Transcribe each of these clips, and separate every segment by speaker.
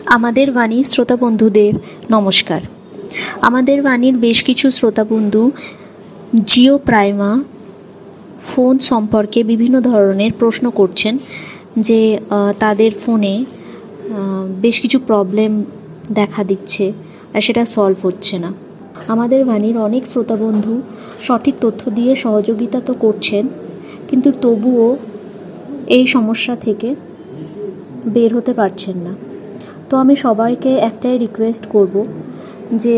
Speaker 1: আমাদের বাণীর শ্রোতা বন্ধুদের নমস্কার। আমাদের বাণীর বেশ কিছু শ্রোতা বন্ধু জিও প্রাইমা ফোন সম্পর্কে বিভিন্ন ধরনের প্রশ্ন করছেন যে তাদের ফোনে বেশ কিছু প্রবলেম দেখা দিচ্ছে আর সেটা সলভ হচ্ছে না। আমাদের বাণীর অনেক শ্রোতা বন্ধু সঠিক তথ্য দিয়ে সহযোগিতা তো করছেন, কিন্তু তবুও এই সমস্যা থেকে বের হতে পারছেন না। তো আমি সবাইকে একটাই রিকোয়েস্ট করব যে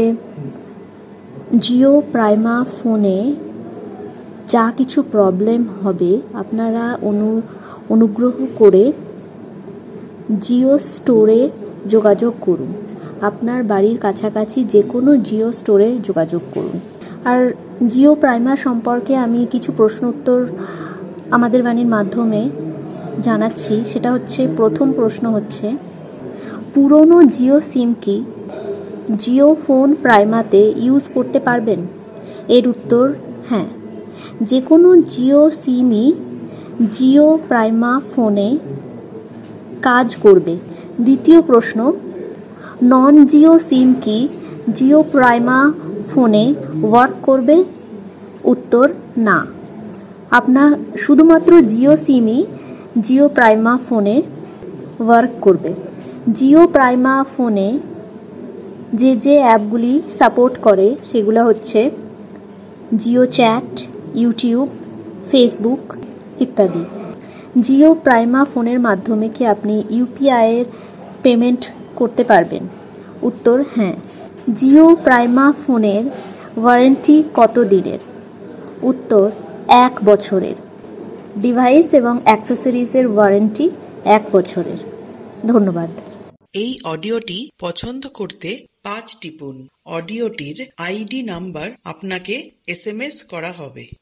Speaker 1: জিও প্রাইমা ফোনে যা কিছু প্রবলেম হবে আপনারা অনুগ্রহ করে জিও স্টোরে যোগাযোগ করুন। আপনার বাড়ির কাছাকাছি যে কোনো জিও স্টোরে যোগাযোগ করুন। আর জিও প্রাইমা সম্পর্কে আমি কিছু প্রশ্ন উত্তর আমাদের বাণীর মাধ্যমে জানাচ্ছি। সেটা হচ্ছে, প্রথম প্রশ্ন হচ্ছে, পুরনো জিও সিম কি জিও ফোন প্রাইমাতে ইউজ করতে পারবেন? এর উত্তর হ্যাঁ, যে কোনো জিও সিমই জিও প্রাইমা ফোনে কাজ করবে। দ্বিতীয় প্রশ্ন, নন জিও সিম কি জিও প্রাইমা ফোনে ওয়ার্ক করবে? উত্তর না, আপনার শুধুমাত্র জিও সিমই জিও প্রাইমা ফোনে ওয়ার্ক করবে। জিও প্রাইমা ফোনে যে অ্যাপগুলি সাপোর্ট করে সেগুলো হচ্ছে জিও চ্যাট, ইউটিউব, ফেসবুক ইত্যাদি। জিও প্রাইমা ফোনের মাধ্যমে কি আপনি ইউপিআইয়ের পেমেন্ট করতে পারবেন? উত্তর হ্যাঁ। জিও প্রাইমা ফোনের ওয়ারেন্টি কত দিনের? উত্তর 1 বছরের। ডিভাইস এবং অ্যাক্সেসরিজের ওয়ারেন্টি 1 বছরের। ধন্যবাদ।
Speaker 2: এই অডিওটি পছন্দ করতে 5 টিপুন। অডিওটির আইডি নাম্বার আপনাকে SMS করা হবে।